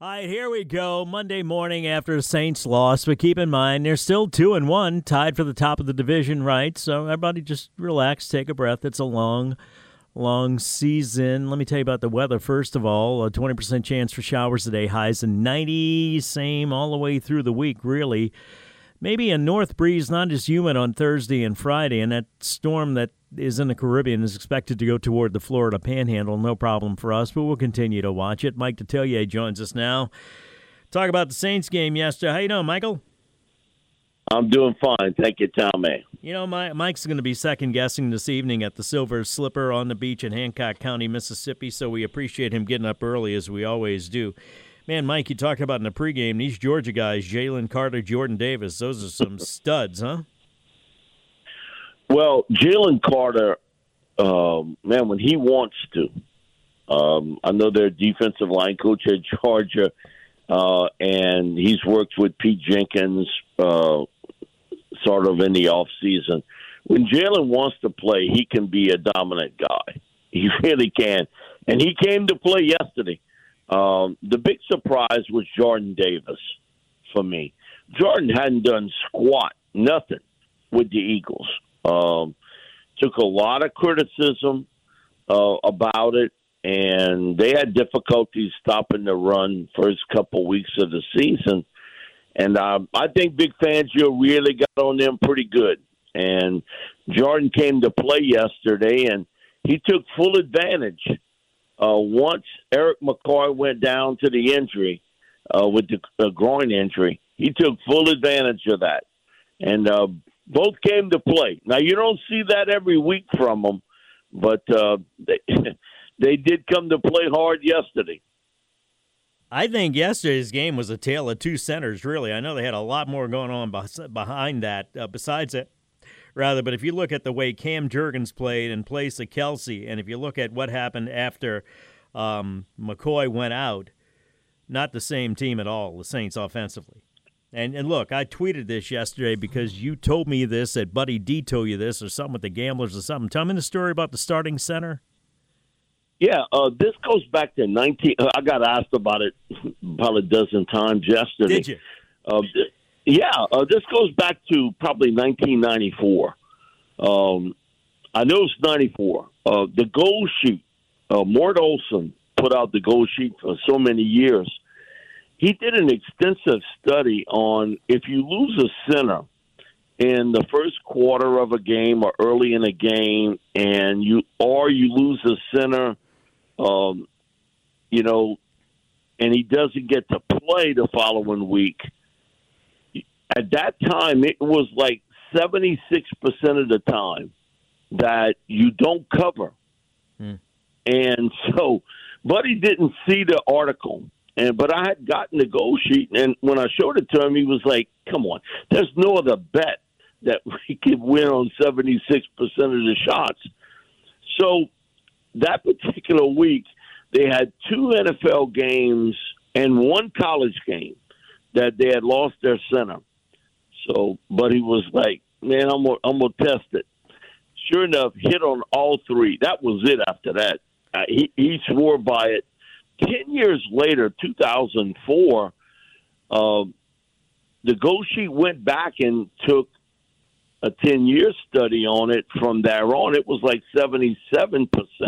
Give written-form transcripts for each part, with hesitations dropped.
All right, here we go. Monday morning after the Saints lost, but keep in mind they're still 2-1, tied for the top of the division, right? So everybody just relax, take a breath. It's a long season. Let me tell you about the weather. First of all, a 20% chance for showers today, highs in 90, same all the way through the week, really. Maybe a north breeze, not as humid on Thursday and Friday, and that storm that is in the Caribbean is expected to go toward the Florida Panhandle. No problem for us, but we'll continue to watch it. Mike Detillier joins us now. Talk about the Saints game yesterday. How you doing, Michael? I'm doing fine. Thank you, Tommy. You know, Mike's going to be second-guessing this evening at the Silver Slipper on the beach in Hancock County, Mississippi, so we appreciate him getting up early, as we always do. Man, Mike, you talked about in the pregame, these Georgia guys, Jalen Carter, Jordan Davis, those are some studs, huh? Well, Jalen Carter, man, when he wants to, I know their defensive line coach at Georgia, and he's worked with Pete Jenkins sort of in the offseason. When Jalen wants to play, he can be a dominant guy. He really can. And he came to play yesterday. The big surprise was Jordan Davis for me. Jordan hadn't done squat, nothing with the Eagles. Took a lot of criticism about it, and they had difficulties stopping the run first couple weeks of the season. And I think Big Fangio really got on them pretty good. And Jordan came to play yesterday, and he took full advantage. Once Eric McCoy went down to the injury with the groin injury, he took full advantage of that. And both came to play. Now, you don't see that every week from them, but they did come to play hard yesterday. I think yesterday's game was a tale of two centers, really. I know they had a lot more going on behind that, besides it, rather. But if you look at the way Cam Jurgens played in place of Kelsey, and if you look at what happened after McCoy went out, not the same team at all, the Saints offensively. And look, I tweeted this yesterday because you told me this, that Buddy D told you this, or something with the Gamblers or something. Tell me the story about the starting center. Yeah, this goes back to I got asked about it about a dozen times yesterday. Did you? This goes back to probably 1994. I know it's 94. The goal sheet, Mort Olson put out the goal sheet for so many years. He did an extensive study on if you lose a center in the first quarter of a game or early in a game, and you lose a center, and he doesn't get to play the following week. At that time, it was like 76% of the time that you don't cover. And so, Buddy didn't see the article. But I had gotten the goal sheet, and when I showed it to him, he was like, come on, there's no other bet that we could win on 76% of the shots. So that particular week, they had two NFL games and one college game that they had lost their center. So, but he was like, man, I'm gonna test it. Sure enough, hit on all three. That was it after that. He swore by it. 10 years later, 2004, the goal sheet went back and took a 10-year study on it. From there on, it was like 77%.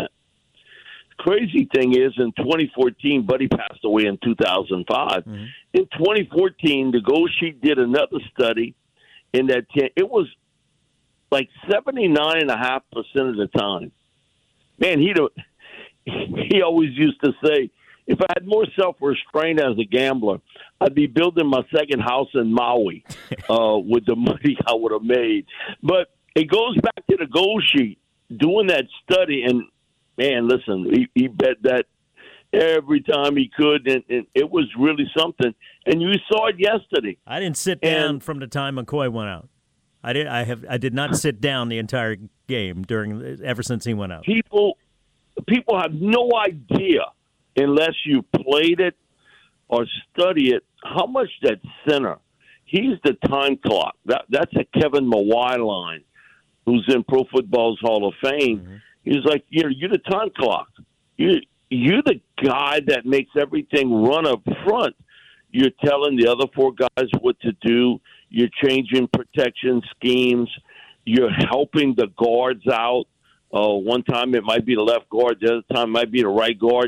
Crazy thing is, in 2014, Buddy passed away in 2005. Mm-hmm. In 2014, the goal sheet did another study. In that 10, it was like 79.5% of the time. Man, he always used to say, if I had more self-restraint as a gambler, I'd be building my second house in Maui with the money I would have made. But it goes back to the goal sheet, doing that study. And, man, listen, he bet that every time he could, and it was really something. And you saw it yesterday. I didn't sit down from the time McCoy went out. I did not sit down the entire game ever since he went out. People have no idea, unless you played it or study it, how much that center, he's the time clock. That's a Kevin Mawai line, who's in Pro Football's Hall of Fame. Mm-hmm. He's like, you're the time clock. You you're the guy that makes everything run up front. You're telling the other four guys what to do. You're changing protection schemes. You're helping the guards out. One time it might be the left guard. The other time it might be the right guard.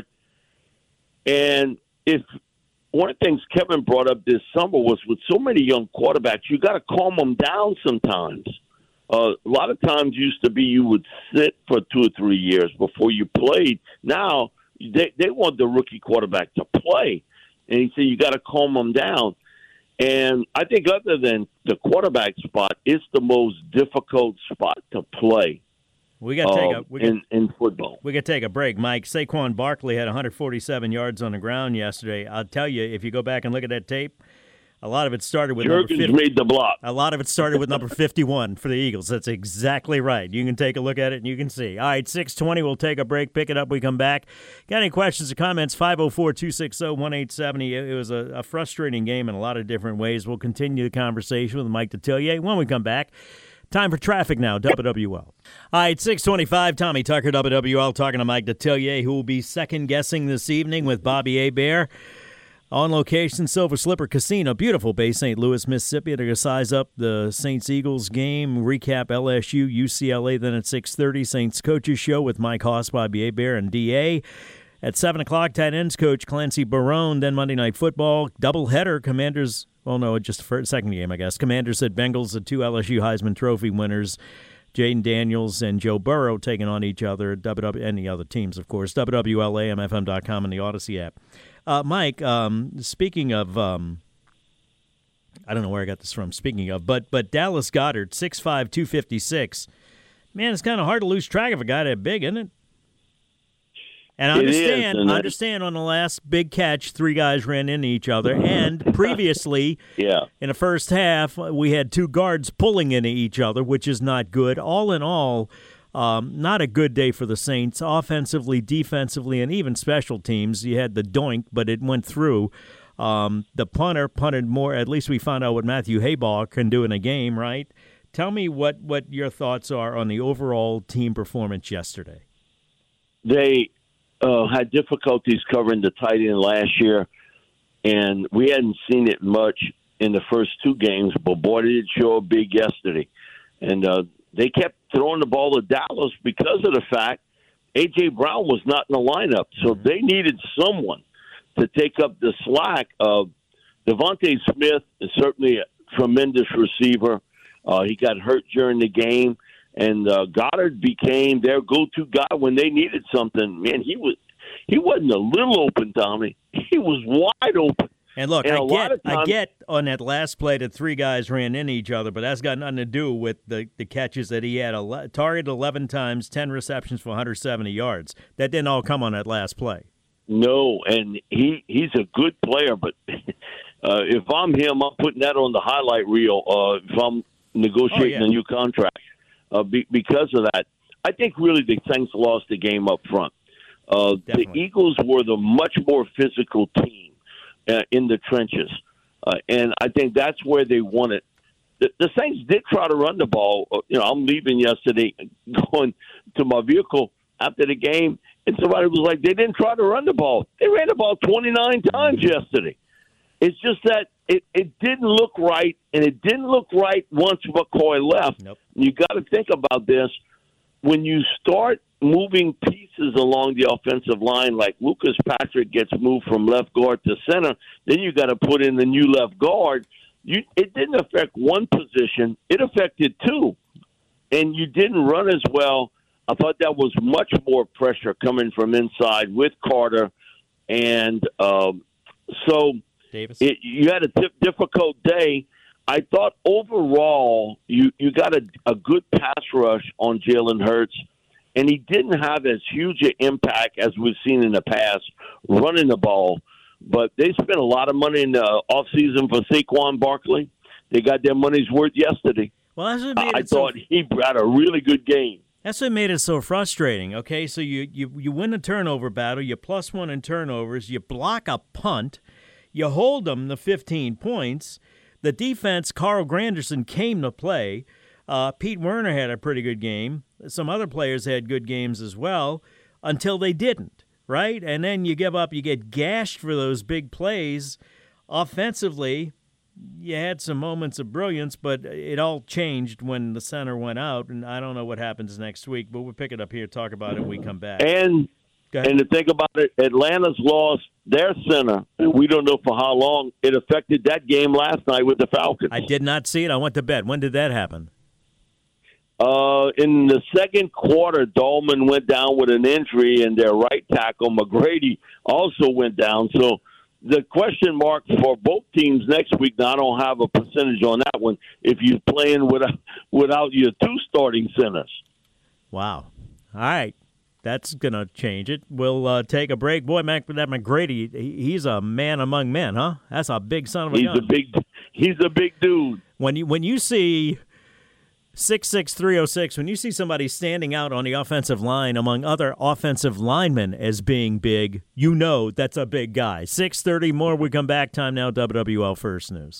And if one of the things Kevin brought up this summer was with so many young quarterbacks, you got to calm them down sometimes. A lot of times used to be you would sit for 2 or 3 years before you played. Now they want the rookie quarterback to play. And he said you got to calm them down. And I think other than the quarterback spot, it's the most difficult spot to play. We got to take in football. We got to take a break, Mike. Saquon Barkley had 147 yards on the ground yesterday. I'll tell you, if you go back and look at that tape, a lot of it started with number 50. made the block. A lot of it started with number 51 for the Eagles. That's exactly right. You can take a look at it and you can see. All right, 6:20. We'll take a break. Pick it up. We come back. Got any questions or comments? 504-260-1870. It was a frustrating game in a lot of different ways. We'll continue the conversation with Mike Detillier when we come back. Time for traffic now, WWL. All right, 6:25, Tommy Tucker, WWL, talking to Mike Detillier, who will be second-guessing this evening with Bobby Hebert. On location, Silver Slipper Casino, beautiful Bay St. Louis, Mississippi. They're going to size up the Saints-Eagles game, recap LSU, UCLA, then at 6:30, Saints Coaches Show with Mike Hoss, Bobby Hebert, and D.A. At 7 o'clock, tight ends coach Clancy Barone, then Monday Night Football, doubleheader, Commanders. Well, no, just for second game, I guess. Commanders at Bengals, the 2 LSU Heisman Trophy winners, Jaden Daniels and Joe Burrow taking on each other, and the other teams, of course, WWLAMFM.com and the Odyssey app. Mike, speaking of, I don't know where I got this from, speaking of, but Dallas Goedert, 6'5", 256. Man, it's kind of hard to lose track of a guy that big, isn't it? And I understand on the last big catch, 3 guys ran into each other. And previously, in the first half, we had 2 guards pulling into each other, which is not good. All in all, not a good day for the Saints, offensively, defensively, and even special teams. You had the doink, but it went through. The punter punted more. At least we found out what Matthew Haybaugh can do in a game, right? Tell me what your thoughts are on the overall team performance yesterday. They had difficulties covering the tight end last year, and we hadn't seen it much in the first 2 games, but boy, did it show up big yesterday. And they kept throwing the ball to Dallas because of the fact A.J. Brown was not in the lineup, so they needed someone to take up the slack. Devontae Smith is certainly a tremendous receiver. He got hurt during the game. And Goddard became their go-to guy when they needed something. Man, he wasn't a little open, Tommy. He was wide open. And look, I get on that last play that 3 guys ran into each other, but that's got nothing to do with the catches that he had. Targeted 11 times, 10 receptions for 170 yards. That didn't all come on that last play. No, and he's a good player, but if I'm him, I'm putting that on the highlight reel if I'm negotiating a new contract. Because of that, I think really the Saints lost the game up front. The Eagles were the much more physical team in the trenches, and I think that's where they won it. The Saints did try to run the ball. I'm leaving yesterday, going to my vehicle after the game, and somebody was like, they didn't try to run the ball. They ran the ball 29 times yesterday. It's just that it didn't look right, and it didn't look right once McCoy left. Nope. You got to think about this. When you start moving pieces along the offensive line, like Lucas Patrick gets moved from left guard to center, then you got to put in the new left guard. It didn't affect one position. It affected 2. And you didn't run as well. I thought that was much more pressure coming from inside with Carter. And so Davis. You had a difficult day. I thought overall you got a good pass rush on Jalen Hurts, and he didn't have as huge an impact as we've seen in the past running the ball. But they spent a lot of money in the offseason for Saquon Barkley. They got their money's worth yesterday. Well, that's what made I thought he had a really good game. That's what made it so frustrating. Okay, so you win a turnover battle, you +1 in turnovers, you block a punt, you hold them to 15 points. The defense, Carl Granderson came to play. Pete Werner had a pretty good game. Some other players had good games as well until they didn't. right? And then you give up, you get gashed for those big plays. Offensively, you had some moments of brilliance, but it all changed when the center went out, and I don't know what happens next week, but we'll pick it up here, talk about it when we come back. And to think about it, Atlanta's lost their center, and we don't know for how long. It affected that game last night with the Falcons. I did not see it. I went to bed. When did that happen? In the second quarter, Dolman went down with an injury, and their right tackle, McGrady, also went down. So the question mark for both teams next week, now I don't have a percentage on that one, if you're playing without your two starting centers. Wow. All right. That's going to change it. We'll take a break. Boy, that McGrady, he's a man among men, huh? That's a big son of a gun. He's a big dude. When you see 6'6", 306, when you see somebody standing out on the offensive line among other offensive linemen as being big, you know that's a big guy. 6:30 more. We come back. Time now, WWL First News.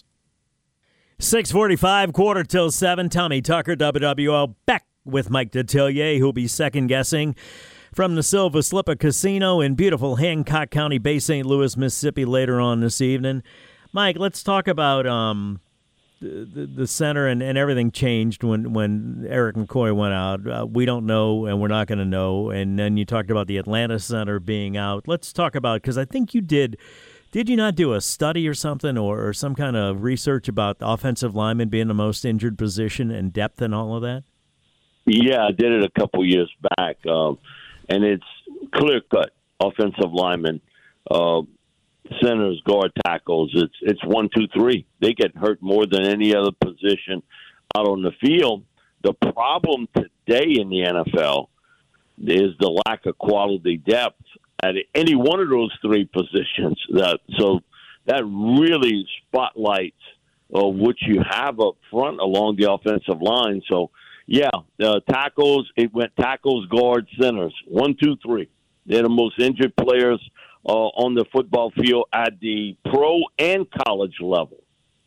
6:45, 6:45. Tommy Tucker, WWL, back with Mike Detillier, who'll be second-guessing from the Silver Slipper Casino in beautiful Hancock County, Bay St. Louis, Mississippi, later on this evening. Mike, let's talk about the center and everything changed when Eric McCoy went out. We don't know, and we're not going to know. And then you talked about the Atlanta center being out. Let's talk about, because I think you did you not do a study or something or some kind of research about offensive linemen being the most injured position and depth and all of that? Yeah, I did it a couple years back, and it's clear-cut offensive linemen, centers, guard, tackles. It's 1, 2, 3. They get hurt more than any other position out on the field. The problem today in the NFL is the lack of quality depth at any one of those three positions. So that really spotlights what you have up front along the offensive line. So, yeah, tackles, it went tackles, guards, centers. 1, 2, 3. They're the most injured players on the football field at the pro and college level.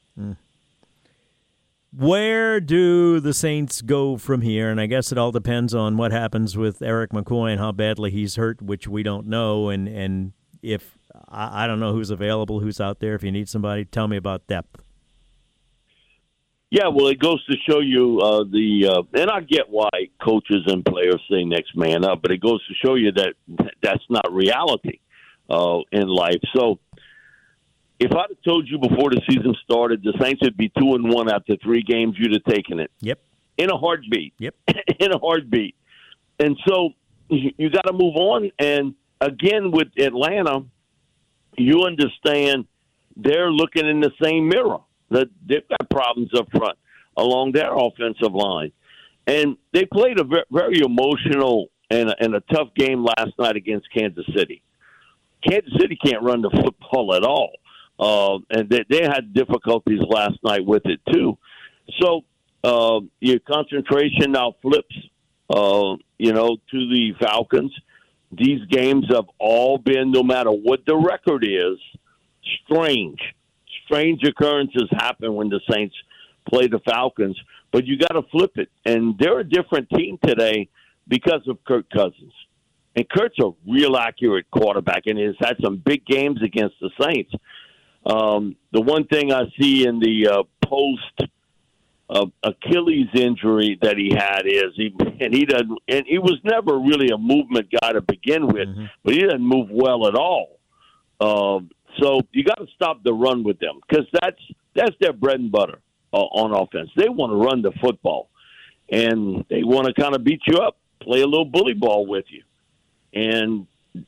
Where do the Saints go from here? And I guess it all depends on what happens with Eric McCoy and how badly he's hurt, which we don't know. And if I don't know who's available, who's out there. If you need somebody, tell me about depth. Yeah, well, it goes to show you and I get why coaches and players say next man up, but it goes to show you that that's not reality in life. So if I'd have told you before the season started the Saints would be 2-1 after 3 games, you'd have taken it. Yep. In a heartbeat. Yep. In a heartbeat. And so you got to move on. And again, with Atlanta, you understand they're looking in the same mirror. That they've got problems up front along their offensive line. And they played a very emotional and a tough game last night against Kansas City. Kansas City can't run the football at all. And they had difficulties last night with it, too. So your concentration now flips, to the Falcons. These games have all been, no matter what the record is, strange. Strange occurrences happen when the Saints play the Falcons, but you got to flip it. And they're a different team today because of Kirk Cousins. And Kurt's a real accurate quarterback and has had some big games against the Saints. The one thing I see in the post-Achilles injury that he had is he was never really a movement guy to begin with, but he doesn't move well at all. So you got to stop the run with them because that's their bread and butter on offense. They want to run the football, and they want to kind of beat you up, play a little bully ball with you, and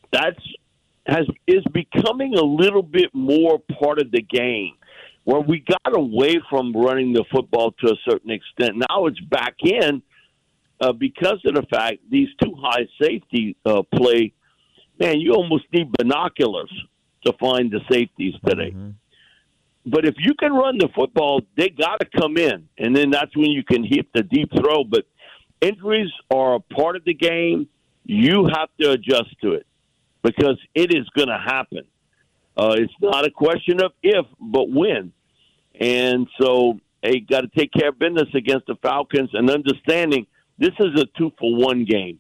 is becoming a little bit more part of the game where we got away from running the football to a certain extent. Now it's back in because of the fact these two high safety play. Man, you almost need binoculars to find the safeties today. But if you can run the football, they got to come in, and then that's when you can hit the deep throw. But injuries are a part of the game. You have to adjust to it because it is going to happen. It's not a question of if, but when. And so they got to take care of business against the Falcons and understanding this is a 2-for-1 game.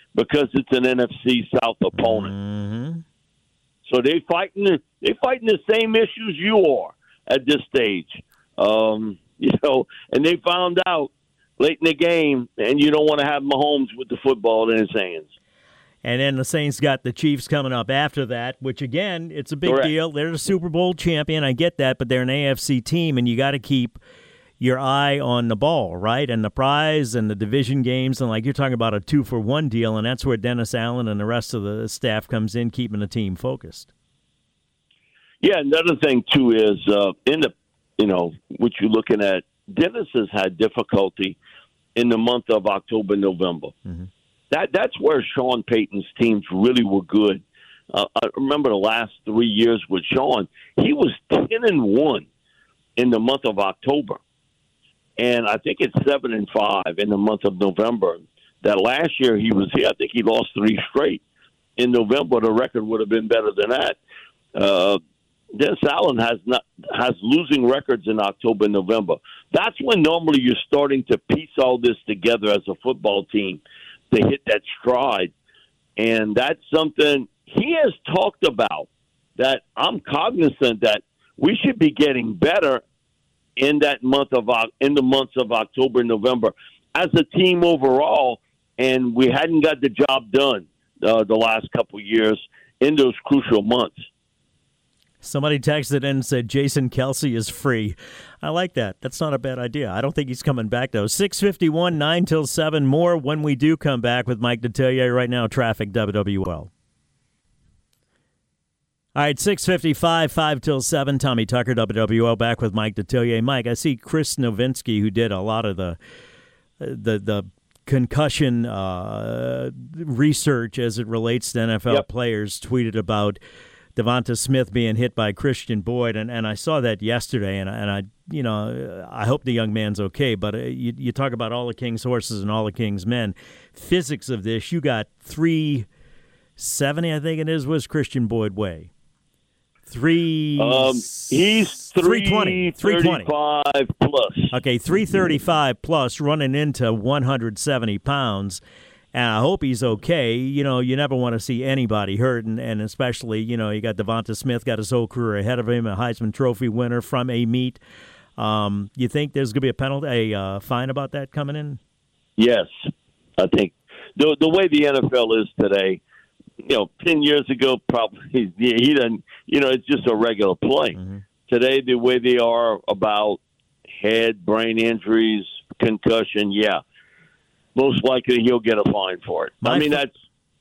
because it's an NFC South opponent. Mm-hmm. So they fighting the same issues you are at this stage. And they found out late in the game, and you don't want to have Mahomes with the football in his hands. And then the Saints got the Chiefs coming up after that, which, again, it's a big Correct. deal. They're the Super Bowl champion. I get that, but they're an AFC team, and you got to keep your eye on the ball, right? And the prize and the division games, and like you're talking about a 2-for-1 deal, and that's where Dennis Allen and the rest of the staff comes in, keeping the team focused. Yeah, another thing, too, is what you're looking at, Dennis has had difficulty in the month of October, November. Mm-hmm. That's where Sean Payton's teams really were good. I remember the last 3 years with Sean, he was 10-1 in the month of October, and I think it's 7-5 in the month of November. That last year he was here, I think he lost 3 straight. In November, the record would have been better than that. Dennis Allen has losing records in October and November. That's when normally you're starting to piece all this together as a football team to hit that stride. And that's something he has talked about, that I'm cognizant that we should be getting better in the months of October and November as a team overall, and we hadn't got the job done the last couple of years in those crucial months. Somebody texted in and said Jason Kelce is free. I like that. That's not a bad idea. I don't think he's coming back, though. 6:51, 9 till 7. More when we do come back with Mike Detillier. Right now, traffic, WWL. All right, 6:55, 5 till 7. Tommy Tucker, WWL, back with Mike Detillier. Mike, I see Chris Novinsky, who did a lot of the concussion research as it relates to NFL players, tweeted about Devonta Smith being hit by Christian Boyd, and I saw that yesterday, and I hope the young man's okay. But you talk about all the king's horses and all the king's men. Physics of this, you got 370, I think it is. Was Christian Boyd weigh? He's 320 plus. Okay, 335 plus, running into 170 pounds. And I hope he's okay. You never want to see anybody hurt, and especially, you got Devonta Smith, got his whole career ahead of him, a Heisman Trophy winner from a meet. You think there's going to be a penalty, a fine about that coming in? Yes. I think the way the NFL is today, 10 years ago, probably he doesn't, it's just a regular play. Mm-hmm. Today, the way they are about head, brain injuries, concussion, most likely he'll get a fine for it. That's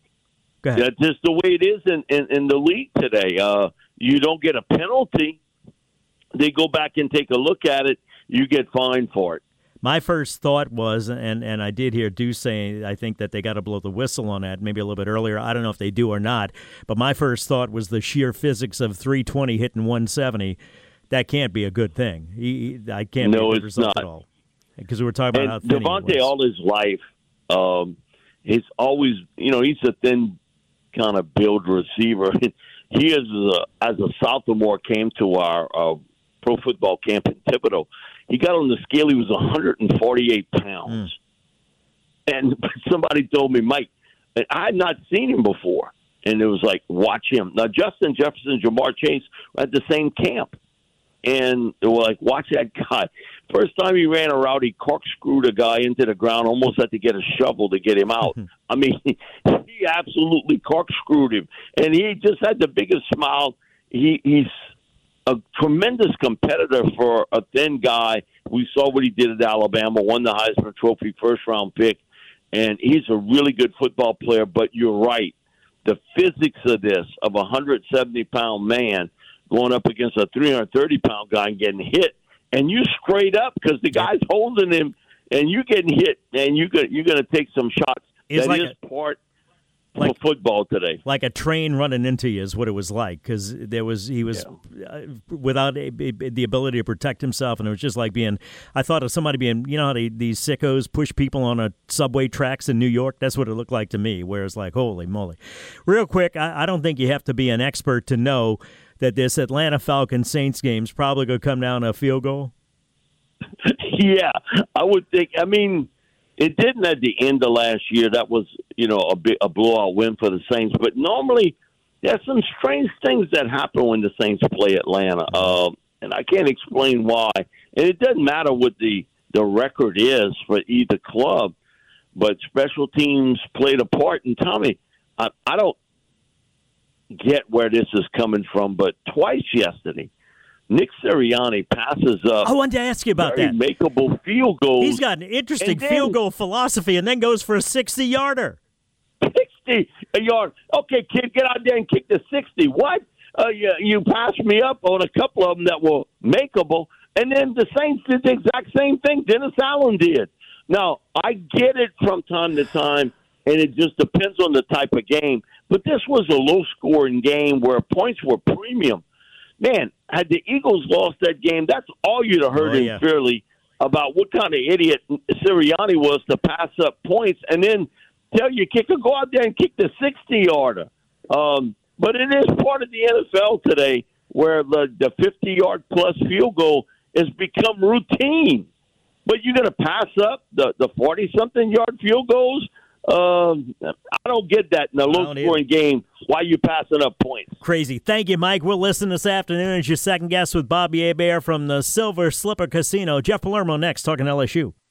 just the way it is in the league today. You don't get a penalty. They go back and take a look at it. You get fined for it. My first thought was, and I did hear Deuce say, I think that they got to blow the whistle on that maybe a little bit earlier. I don't know if they do or not. But my first thought was the sheer physics of 320 hitting 170. That can't be a good thing. I can't be a good result at all. Because we were talking about how thin Devontae, he was. all his life, he's always, he's a thin kind of build receiver. He is, as a sophomore, came to our pro football camp in Thibodeau. He got on the scale, he was 148 pounds. And somebody told me, Mike, I had not seen him before. And it was like, watch him. Now, Justin Jefferson, Jamar Chase were at the same camp. And they were like, watch that guy. First time he ran a route, he corkscrewed a guy into the ground, almost had to get a shovel to get him out. I mean, he absolutely corkscrewed him. And he just had the biggest smile. He's a tremendous competitor for a thin guy. We saw what he did at Alabama, won the Heisman Trophy, first-round pick. And he's a really good football player, but you're right. The physics of this, of a 170-pound man going up against a 330-pound guy and getting hit, and you straight up because the guy's holding him, and you getting hit, and you're going to take some shots. That is part of football today. Like a train running into you is what it was like, because he was without the ability to protect himself, and it was just like I thought of somebody being, how these sickos push people on a subway tracks in New York. That's what it looked like to me, where it's like, holy moly. Real quick, I don't think you have to be an expert to know that this Atlanta Falcons Saints game is probably going to come down to a field goal. Yeah, I would think. I mean, It didn't at the end of last year. That was, a blowout win for the Saints. But normally, there's some strange things that happen when the Saints play Atlanta, and I can't explain why. And it doesn't matter what the record is for either club, but special teams played a part. And Tommy, I don't get where this is coming from, but twice yesterday, Nick Sirianni passes up. I wanted to ask you about that. Makeable field goals. He's got an interesting field goal philosophy, and then goes for a 60-yarder. 60 a yard. Okay, kid, get out there and kick the 60. What? You passed me up on a couple of them that were makeable, and then the Saints did the exact same thing Dennis Allen did. Now, I get it from time to time, and it just depends on the type of game. But this was a low-scoring game where points were premium. Man, had the Eagles lost that game, that's all you'd have heard in Philly about what kind of idiot Sirianni was to pass up points and then tell your kicker, go out there and kick the 60-yarder. But it is part of the NFL today where the 50-yard-plus field goal has become routine. But you're going to pass up the 40-something-yard field goals? I don't get that in a low-scoring game. Why are you passing up points? Crazy. Thank you, Mike. We'll listen this afternoon as your second guest with Bobby Hebert from the Silver Slipper Casino. Jeff Palermo next, talking LSU.